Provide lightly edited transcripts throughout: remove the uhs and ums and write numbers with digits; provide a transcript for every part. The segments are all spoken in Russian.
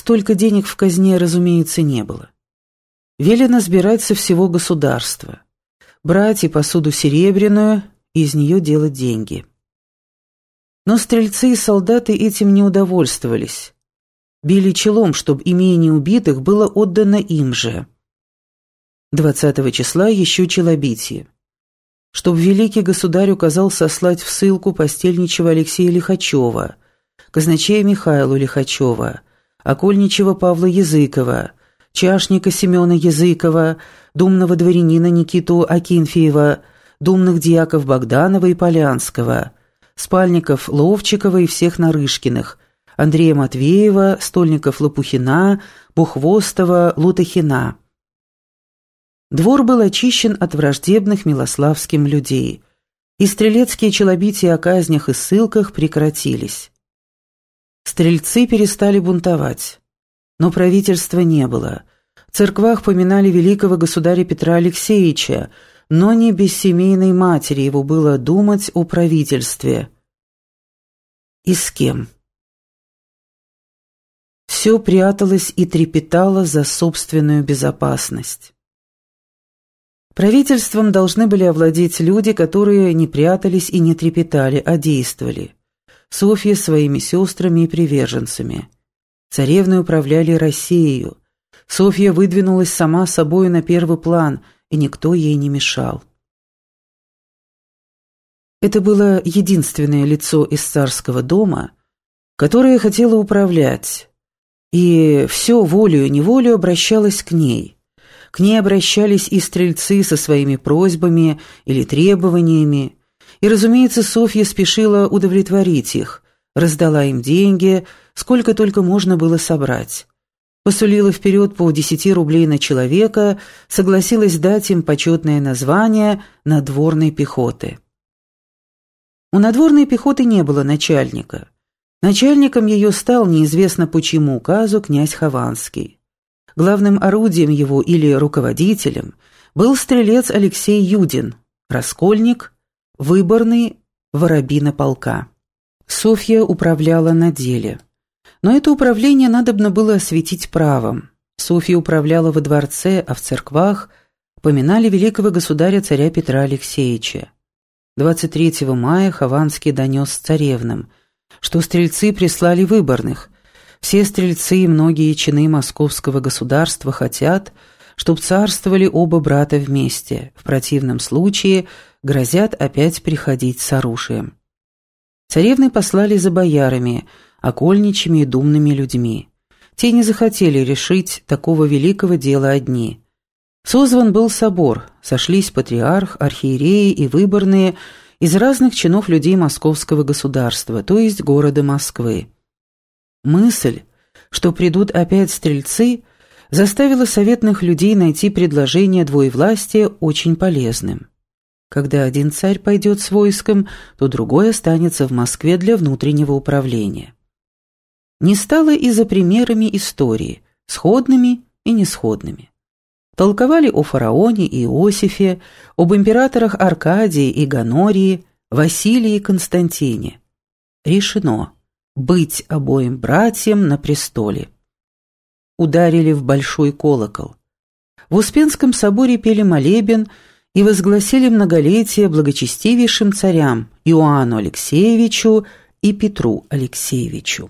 столько денег в казне, разумеется, не было. Велено сбирать со всего государства, брать и посуду серебряную, и из нее делать деньги. Но стрельцы и солдаты этим не удовольствовались. Били челом, чтобы имение убитых было отдано им же. 20 числа еще челобитие. Чтоб великий государь указал сослать в ссылку постельничего Алексея Лихачева, казначея Михаила Лихачева, окольничего Павла Языкова, чашника Семена Языкова, думного дворянина Никиту Акинфеева, думных дьяков Богданова и Полянского, спальников Ловчикова и всех Нарышкиных, Андрея Матвеева, стольников Лопухина, Бухвостова, Лутахина. Двор был очищен от враждебных милославским людей, и стрелецкие челобития о казнях и ссылках прекратились. Стрельцы перестали бунтовать, но правительства не было. В церквах поминали великого государя Петра Алексеевича, но не без семейной матери его было думать о правительстве. И с кем? Все пряталось и трепетало за собственную безопасность. Правительством должны были овладеть люди, которые не прятались и не трепетали, а действовали. Софья своими сестрами и приверженцами. Царевны управляли Россией. Софья выдвинулась сама собой на первый план, и никто ей не мешал. Это было единственное лицо из царского дома, которое хотело управлять, и все волею-неволею обращалось к ней. К ней обращались и стрельцы со своими просьбами или требованиями, и, разумеется, Софья спешила удовлетворить их, раздала им деньги, сколько только можно было собрать. Посулила вперед по 10 рублей на человека, согласилась дать им почетное название надворной пехоты. У надворной пехоты не было начальника. Начальником ее стал, неизвестно по чему указу, князь Хованский. Главным орудием его или руководителем был стрелец Алексей Юдин, раскольник, выборный воробина полка. Софья управляла на деле. Но это управление надобно было осветить правом. Софья управляла во дворце, а в церквах поминали великого государя-царя Петра Алексеевича. 23 мая Хованский донес царевнам, что стрельцы прислали выборных. Все стрельцы и многие чины московского государства хотят, чтоб царствовали оба брата вместе, в противном случае грозят опять приходить с оружием. Царевны послали за боярами, окольничьими и думными людьми. Те не захотели решить такого великого дела одни. Созван был собор, сошлись патриарх, архиереи и выборные из разных чинов людей московского государства, то есть города Москвы. Мысль, что придут опять стрельцы, заставила советных людей найти предложение двоевластия очень полезным. Когда один царь пойдет с войском, то другой останется в Москве для внутреннего управления. Не стало и за примерами истории, сходными и несходными. Толковали о фараоне и Иосифе, об императорах Аркадии и Гонории, Василии и Константине. Решено быть обоим братьям на престоле. Ударили в большой колокол. В Успенском соборе пели молебен и возгласили многолетие благочестивейшим царям Иоанну Алексеевичу и Петру Алексеевичу.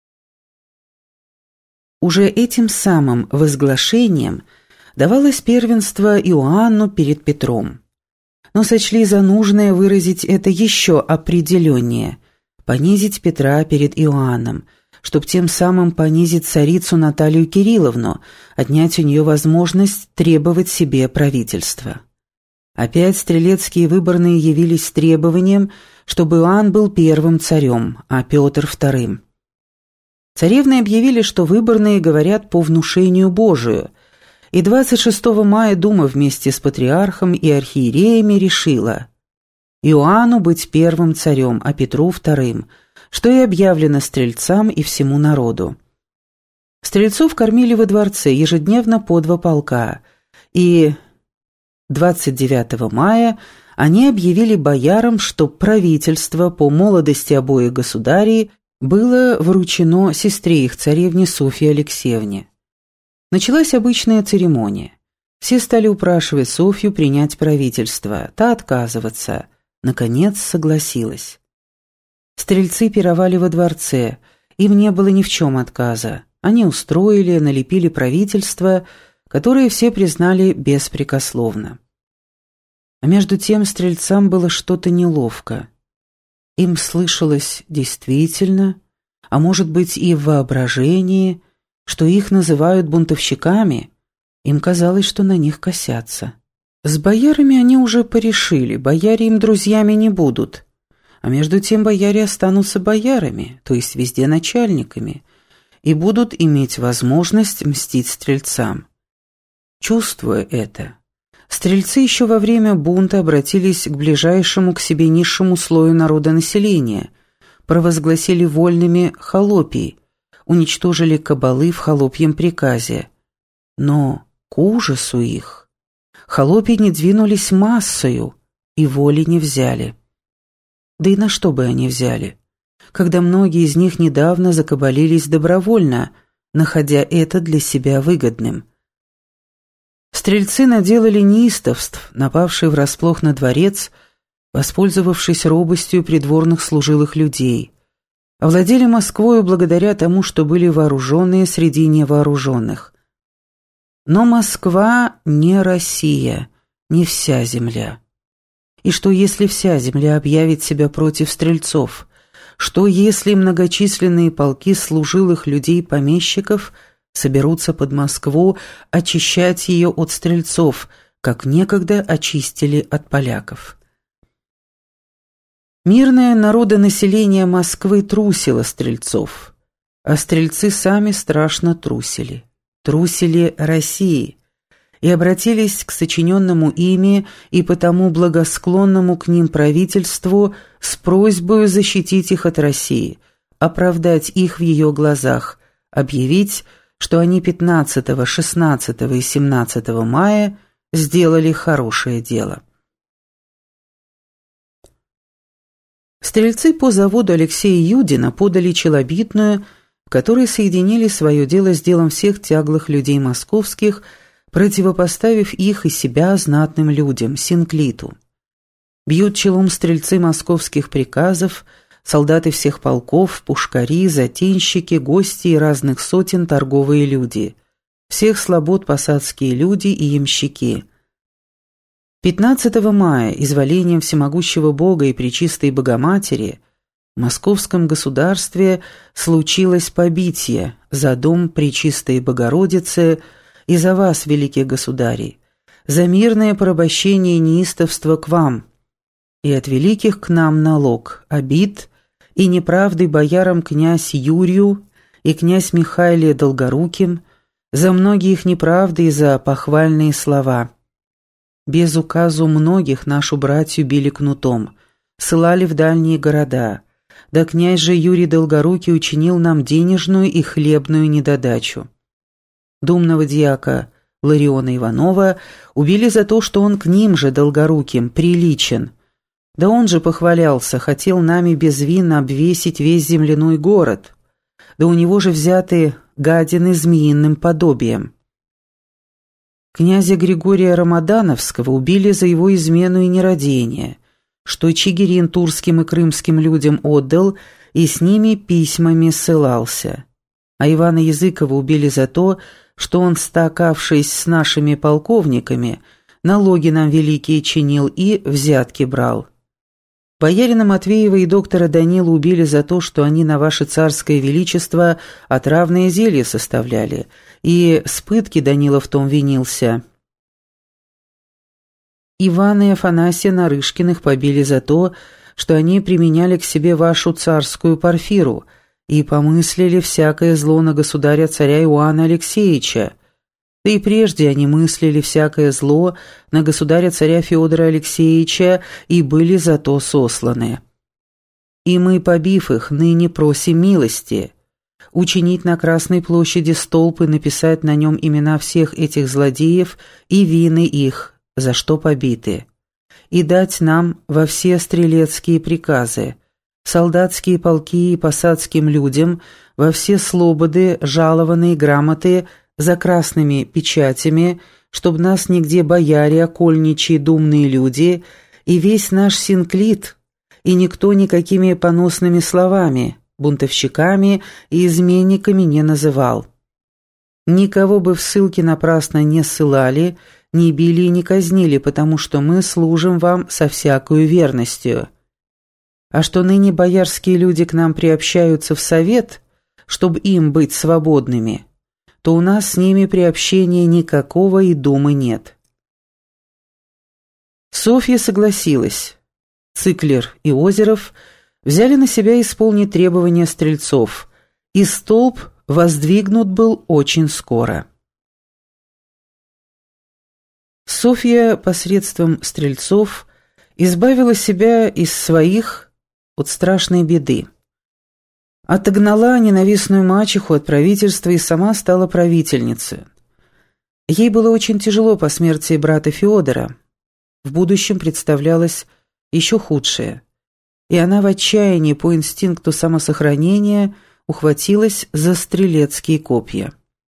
Уже этим самым возглашением давалось первенство Иоанну перед Петром. Но сочли за нужное выразить это еще определеннее, понизить Петра перед Иоанном, чтоб тем самым понизить царицу Наталью Кирилловну, отнять у нее возможность требовать себе правительства. Опять стрелецкие выборные явились с требованием, чтобы Иоанн был первым царем, а Петр вторым. Царевны объявили, что выборные говорят по внушению Божию, и 26 мая Дума вместе с патриархом и архиереями решила Иоанну быть первым царем, а Петру вторым, что и объявлено стрельцам и всему народу. Стрельцов кормили во дворце ежедневно по 2 полка, и 29 мая они объявили боярам, что правительство по молодости обоих государей было вручено сестре их, царевне Софье Алексеевне. Началась обычная церемония. Все стали упрашивать Софью принять правительство, та отказываться. Наконец согласилась. Стрельцы пировали во дворце, им не было ни в чем отказа. Они устроили, налепили правительство, которое все признали беспрекословно. А между тем стрельцам было что-то неловко. Им слышалось действительно, а может быть и в воображении, что их называют бунтовщиками. Им казалось, что на них косятся. С боярами они уже порешили, бояре им друзьями не будут. А между тем бояре останутся боярами, то есть везде начальниками, и будут иметь возможность мстить стрельцам. Чувствуя это, стрельцы еще во время бунта обратились к ближайшему к себе низшему слою народонаселения, провозгласили вольными холопий, уничтожили кабалы в холопьем приказе. Но к ужасу их холопи не двинулись массою и воли не взяли. Да и на что бы они взяли, когда многие из них недавно закабалились добровольно, находя это для себя выгодным. Стрельцы наделали неистовств, напавшие врасплох на дворец, воспользовавшись робостью придворных служилых людей, овладели Москвою благодаря тому, что были вооруженные среди невооруженных. Но Москва не Россия, не вся земля. И что если вся земля объявит себя против стрельцов? Что если многочисленные полки служилых людей-помещиков соберутся под Москву очищать ее от стрельцов, как некогда очистили от поляков? Мирное народонаселение Москвы трусило стрельцов, а стрельцы сами страшно трусили. Трусили России и обратились к сочиненному ими и потому благосклонному к ним правительству с просьбой защитить их от России, оправдать их в ее глазах, объявить, что они 15, 16 и 17 мая сделали хорошее дело. Стрельцы по заводу Алексея Юдина подали челобитную, в которой соединили свое дело с делом всех тяглых людей московских, противопоставив их и себя знатным людям, синклиту. Бьют челом стрельцы московских приказов, солдаты всех полков, пушкари, затенщики, гости и разных сотен торговые люди, всех слобод посадские люди и ямщики. 15 мая изволением всемогущего Бога и Пречистой Богоматери в московском государстве случилось побитие за дом Пречистой Богородицы и за вас, великие государи, за мирное порабощение и неистовство к вам, и от великих к нам налог, обид и неправды боярам князь Юрию и князь Михаиле Долгоруким, за многие их неправды и за похвальные слова. Без указу многих нашу братью били кнутом, ссылали в дальние города, да князь же Юрий Долгорукий учинил нам денежную и хлебную недодачу. Думного дьяка Лариона Иванова убили за то, что он к ним же, Долгоруким, приличен. Да он же похвалялся, хотел нами безвинно обвесить весь земляной город. Да у него же взяты гадины змеиным подобием. Князя Григория Рамадановского убили за его измену и нерадение, что Чигирин турским и крымским людям отдал и с ними письмами ссылался. А Ивана Языкова убили за то, что он, стакавшись с нашими полковниками, налоги нам великие чинил и взятки брал. Боярина Матвеева и доктора Данила убили за то, что они на ваше царское величество отравные зелья составляли, и с пытки Данила в том винился. Ивана и Афанасия Нарышкиных побили за то, что они применяли к себе вашу царскую парфиру и помыслили всякое зло на государя-царя Иоанна Алексеевича. Да и прежде они мыслили всякое зло на государя-царя Федора Алексеевича и были за то сосланы. И мы, побив их, ныне просим милости, учинить на Красной площади столб и написать на нем имена всех этих злодеев и вины их, за что побиты, и дать нам во все стрелецкие приказы, солдатские полки и посадским людям во все слободы, жалованные грамоты за красными печатями, чтоб нас нигде бояре, окольничьи, думные люди, и весь наш синклит, и никто никакими поносными словами, бунтовщиками и изменниками не называл. Никого бы в ссылке напрасно не ссылали, не били и не казнили, потому что мы служим вам со всякою верностью. А что ныне боярские люди к нам приобщаются в совет, чтобы им быть свободными, то у нас с ними приобщения никакого и думы нет». Софья согласилась. Циклер и Озеров взяли на себя исполнить требования стрельцов, и столб воздвигнут был очень скоро. Софья посредством стрельцов избавила себя из своих от страшной беды. Отогнала ненавистную мачеху от правительства и сама стала правительницей. Ей было очень тяжело по смерти брата Феодора. В будущем представлялось еще худшее, и она в отчаянии по инстинкту самосохранения ухватилась за стрелецкие копья.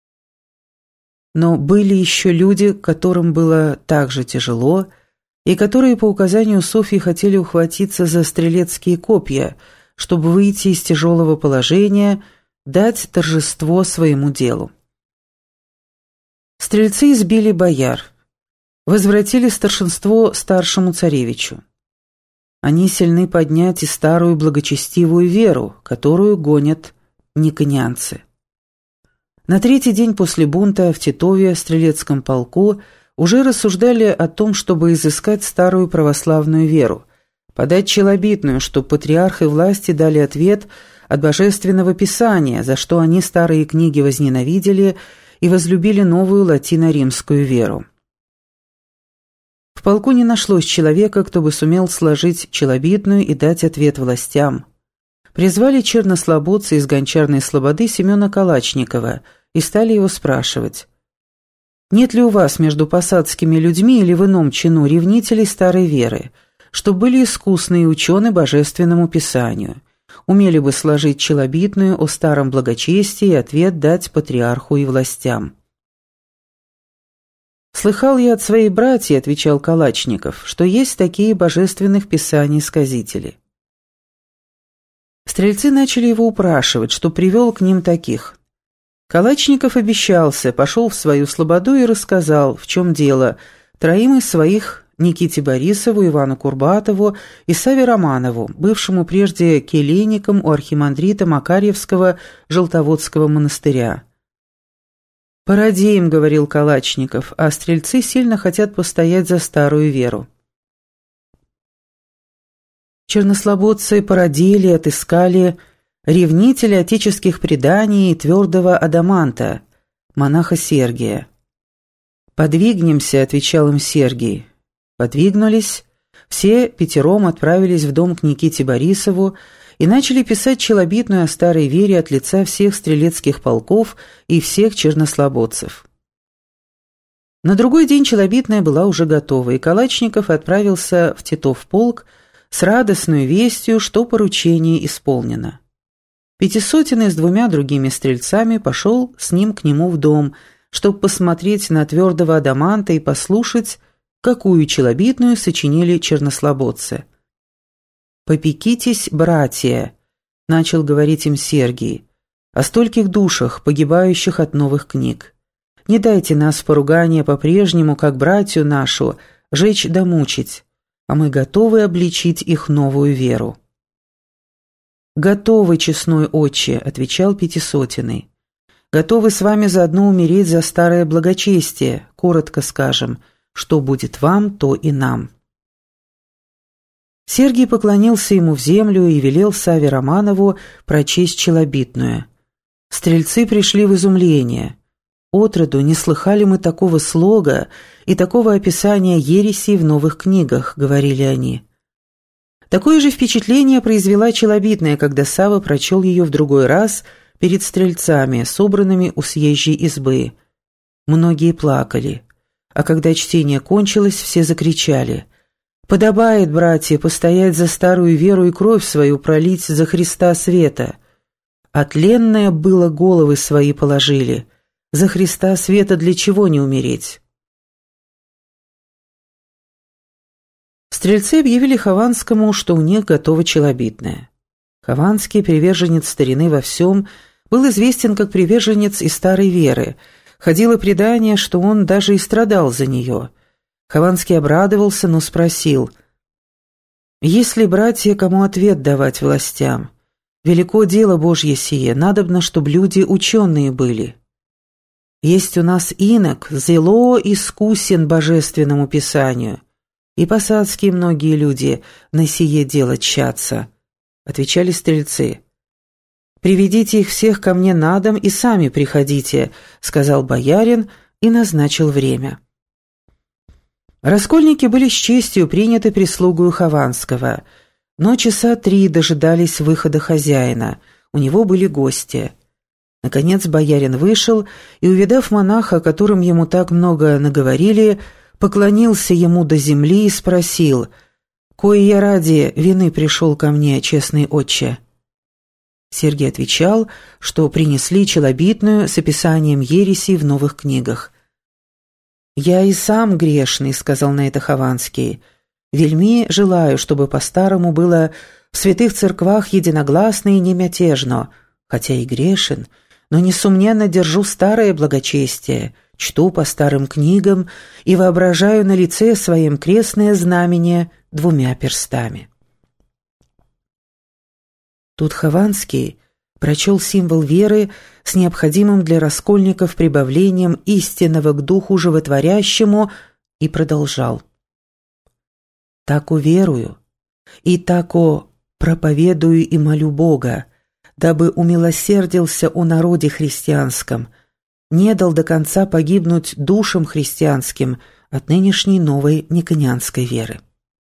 Но были еще люди, которым было так же тяжело, и которые по указанию Софьи хотели ухватиться за стрелецкие копья, чтобы выйти из тяжелого положения, дать торжество своему делу. Стрельцы избили бояр, возвратили старшинство старшему царевичу. Они сильны поднять и старую благочестивую веру, которую гонят никонянцы. На третий день после бунта в Титове, стрелецком полку, уже рассуждали о том, чтобы изыскать старую православную веру, подать челобитную, чтобы патриарх и власти дали ответ от Божественного Писания, за что они старые книги возненавидели и возлюбили новую латино-римскую веру. В полку не нашлось человека, кто бы сумел сложить челобитную и дать ответ властям. Призвали чернослободца из Гончарной слободы Семена Калачникова и стали его спрашивать: «Нет ли у вас между посадскими людьми или в ином чину ревнителей старой веры, что были искусные ученые Божественному Писанию, умели бы сложить челобитную о старом благочестии и ответ дать патриарху и властям?» «Слыхал я от своей братьи, — отвечал Калачников, — что есть такие божественных писаний сказители». Стрельцы начали его упрашивать, что привел к ним таких. Калачников обещался, пошел в свою слободу и рассказал, в чем дело, троим из своих: Никите Борисову, Ивану Курбатову и Саве Романову, бывшему прежде келейником у архимандрита Макарьевского Желтоводского монастыря. «Порадеем, — говорил Калачников, — а стрельцы сильно хотят постоять за старую веру». Чернослободцы породили, отыскали ревнителя отеческих преданий и твердого адаманта, монаха Сергия. «Подвигнемся, — отвечал им Сергий». Подвигнулись, все пятером отправились в дом к Никите Борисову и начали писать челобитную о старой вере от лица всех стрелецких полков и всех чернослободцев. На другой день челобитная была уже готова, и Калачников отправился в Титов полк с радостной вестью, что поручение исполнено. Пятисотенный с двумя другими стрельцами пошел с ним к нему в дом, чтобы посмотреть на твердого адаманта и послушать, какую челобитную сочинили чернослободцы. «Попекитесь, братья», — начал говорить им Сергий, — «о стольких душах, погибающих от новых книг. Не дайте нас в поругание по-прежнему, как братью нашу, жечь да мучить, а мы готовы обличить их новую веру». «Готовы, честной отче», — отвечал Пятисотенный. «Готовы с вами заодно умереть за старое благочестие, коротко скажем, что будет вам, то и нам». Сергий поклонился ему в землю и велел Саве Романову прочесть челобитную. Стрельцы пришли в изумление. «Отроду не слыхали мы такого слога и такого описания ересей в новых книгах», — говорили они. Такое же впечатление произвела челобитная, когда Сава прочел ее в другой раз перед стрельцами, собранными у съезжей избы. Многие плакали, а когда чтение кончилось, все закричали: Подобает, братья, постоять за старую веру и кровь свою пролить за Христа света. А тленное было головы свои положили. За Христа света для чего не умереть? Стрельцы объявили Хованскому, что у них готово челобитное. Хованский, приверженец старины во всем, был известен как приверженец и старой веры. Ходило предание, что он даже и страдал за нее. Хованский обрадовался, но спросил: «Есть ли, братья, кому ответ давать властям? Велико дело Божье сие, надобно, чтоб люди ученые были. Есть у нас инок, зело искусен божественному писанию, и посадские многие люди на сие дело тщатся», — отвечали стрельцы. «Приведите их всех ко мне на дом и сами приходите», — сказал боярин и назначил время. Раскольники были с честью приняты прислугою Хованского, но часа 3 дожидались выхода хозяина, у него были гости. Наконец боярин вышел и, увидав монаха, о котором ему так много наговорили, поклонился ему до земли и спросил: «Кое я ради вины пришел ко мне, честный отче?» Сергий отвечал, что принесли челобитную с описанием ересей в новых книгах. «Я и сам грешный», — сказал на это Хованский. «Вельми желаю, чтобы по-старому было в святых церквах единогласно и немятежно, хотя и грешен, но несомненно держу старое благочестие, чту по старым книгам и воображаю на лице своем крестное знамение 2 перстами». Тут Хованский прочел символ веры с необходимым для раскольников прибавлением истинного к духу животворящему и продолжал: «Тако верую, и тако проповедую и молю Бога, дабы умилосердился о народе христианском, не дал до конца погибнуть душам христианским от нынешней новой никонианской веры».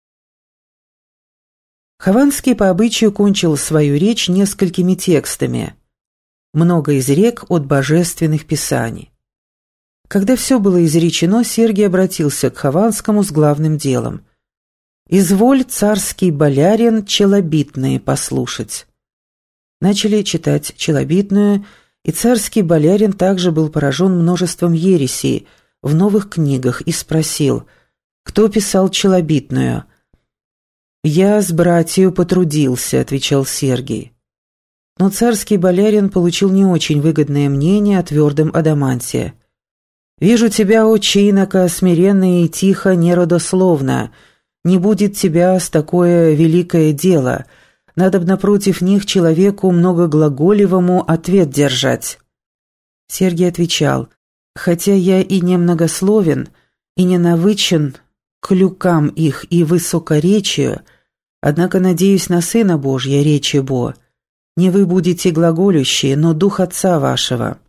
Хованский по обычаю кончил свою речь несколькими текстами, много изрек от божественных писаний. Когда все было изречено, Сергий обратился к Хованскому с главным делом: «Изволь, царский болярин, челобитные послушать». Начали читать челобитную, и царский болярин также был поражен множеством ересей в новых книгах и спросил: «Кто писал челобитную?» «Я с братью потрудился», — отвечал Сергий. Но царский болярин получил не очень выгодное мнение о твердом адаманте. «Вижу тебя, отче инока, смиренно и тихо, неродословно. Не будет тебя с такое великое дело. Надобно против них человеку многоглаголевому ответ держать». Сергий отвечал: «Хотя я и не многословен, и не навычен к люкам их и высокоречию, однако надеюсь на Сына Божья, речи Бо. Не вы будете глаголющие, но Дух Отца вашего».